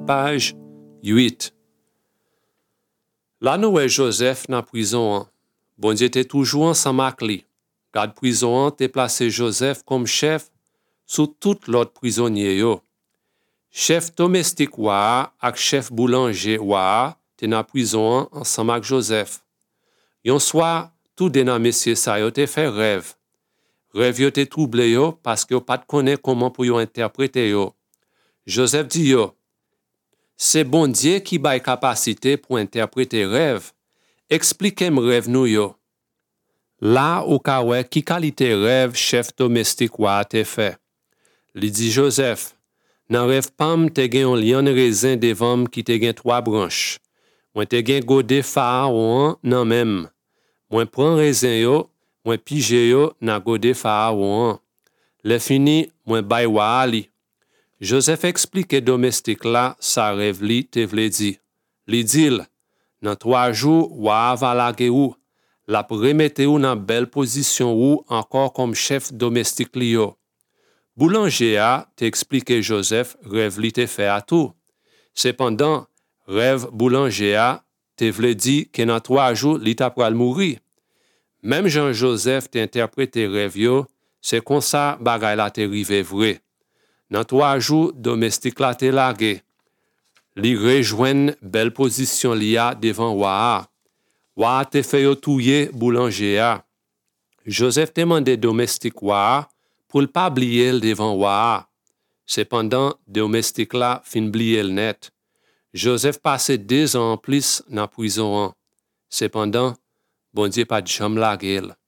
page 8. Là, nous voyons Joseph dans la prison. Bon Dieu était toujours ensemble avec lui. Garde prison a placé Joseph comme chef sous tout l'autre prisonnier. Chef domestique et chef boulanger étaient dans la prison ensemble avec Joseph. Yon soir, tout des messieurs ça yo te fait rêve. Rêve yo te troublé parce que yo pas connaît comment pour yo interpréter yo. Joseph dit yo, c'est bon Dieu qui baille capacité pour interpréter rêve. Expliquez-moi rêve nou yo. Là, au cas où, qui qualité rêve chef domestique wa te fait? Li dit Joseph, nan rêve pam te gen yon lion raisin devant qui te gen 3 branches. Moi te gen gode pharaon nan même. Moi prend raisin yo, moi pige yo nan gode pharaon. Le fini, moi bay wa ali. Joseph explique domestique là sa rêve li te vle di. Li dil, nan 3 jours wa va lage ou, la remette ou nan belle position ou encore comme chef domestique li yo. Boulanger a te explique Joseph rêve li te fait à tout. Cependant, rêve boulanger a te vle di que nan 3 jours li ta pral mourir. Même Jean-Joseph te interprété rêve yo, c'est comme ça bagay la te rive vrai. Dans 3 jours, domestique la te lage. Li rejoigne belle position li a devant Waa. Waa te fait yo touye boulanger a. Joseph te mande domestique Waa pour pas oublier devant Waa. Cependant, domestique la fin oublier net. Joseph passe 2 ans en plus dans prison. Cependant, bon Dieu pas de jambe lage.